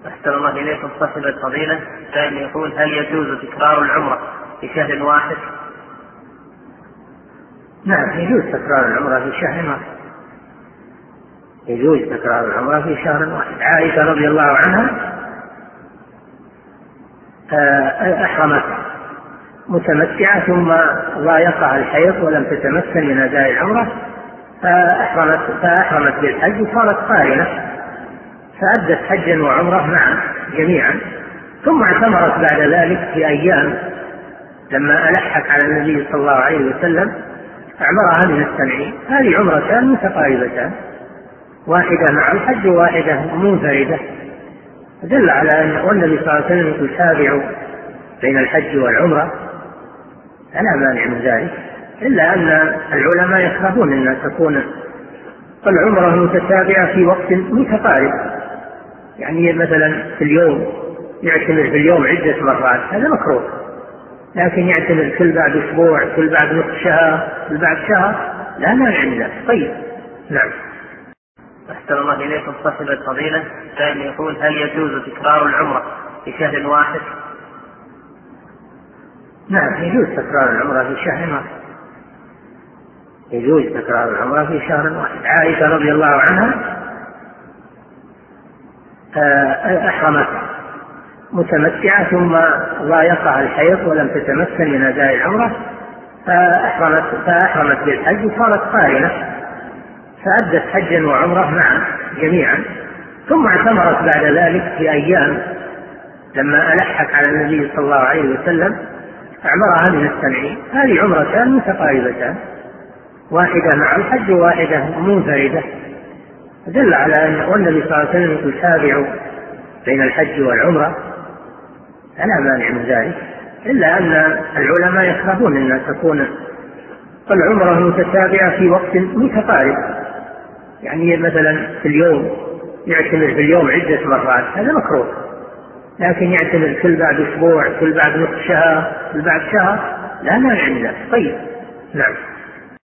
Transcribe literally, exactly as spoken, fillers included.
أحسن الله إليكم صاحب الفضيلة. كان يقول: هل يجوز تكرار العمرة في شهر واحد؟ نعم، يجوز تكرار العمرة في شهر واحد. يجوز تكرار العمرة في شهر واحد. عائشة رضي الله عنها أحرمت متمتعة ثم ضايقها الحيض ولم تتمكن من أداء العمرة، فأحرمت, فأحرمت بالحج وصارت قارنة، فأدت حجا وعمرة معا جميعا، ثم اعتمرت بعد ذلك في أيام لما ألحت على النبي صلى الله عليه وسلم أعمرها من التنعيم. هذه عمرتان متقاربتان، واحدة مع الحج وواحدة منفردة، دل على أن النبي صلى الله عليه وسلم يقول: تابعوا بين الحج والعمرة، فلا مانع من ذلك، إلا أن العلماء يكرهون أن تكون العمرة متتابعة في وقت متقارب، يعني مثلا في اليوم يعتمر في اليوم عدة مرات، هذا مكروه، لكن يعتمر كل بعد أسبوع، كل بعد نصف شهر، كل بعد شهر، لا مانع من ذلك. طيب، نعم. أحسن الله إليكم صاحب الفضيلة. كان يقول: هل يجوز تكرار العمرة في شهر واحد؟ نعم، يجوز تكرار العمرة في شهر واحد. يجوز تكرار العمرة في شهر واحد. عائشة رضي الله عنها أحرمت متمتعة ثم ضايقها الحيض ولم تتمكن من أداء العمرة، فأحرمت, فأحرمت بالحج وصارت قارنة، فأدت حجا وعمرة معا جميعا، ثم اعتمرت بعد ذلك في أيام لما ألحت على النبي صلى الله عليه وسلم أعمرها من التنعيم. هذه عمرتان متقاربتان، واحدة مع الحج وواحدة منفردة، دل على أن النبي صلى الله عليه وسلم يقول: تابعوا بين الحج والعمرة، فلا مانع من ذلك، إلا أن العلماء يكرهون أن تكون العمرة متتابعة في وقت متقارب، يعني مثلا في اليوم يعتمر في اليوم عدة مرات، هذا مكروه، لكن يعتمر كل بعد أسبوع، كل بعد نصف شهر، كل بعد شهر، لا مانع من ذلك. طيب، نعم.